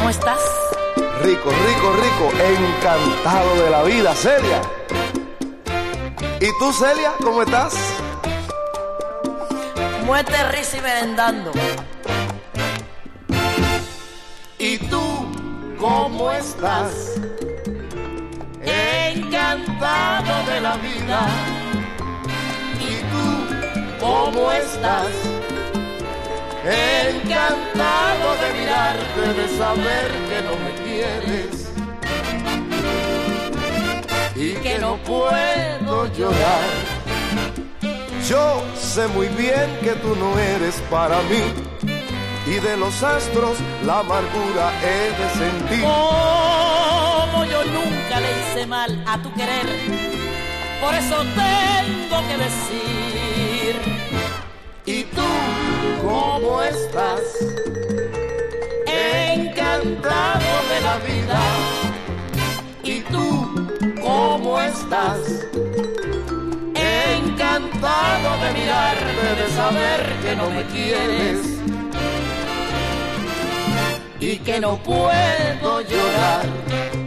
estás? Rico, rico, rico, encantado de la vida, Celia. ¿Y tú, Celia, cómo estás? Muerte, risa y merendando. ¿Y tú cómo estás? Encantado de la vida. ¿Y tú cómo estás? Encantado de mirarte, De saber que no me quieres y que no puedo llorar. Yo sé muy bien que tú no eres para mí y de los astros la amargura he de sentir. Como yo nunca le hice mal a tu querer, por eso tengo que decir. ¿Y tú cómo estás? Encantado de la vida. ¿Y tú cómo estás? Encantado de mirarte, De saber que no me quieres y que no puedo llorar.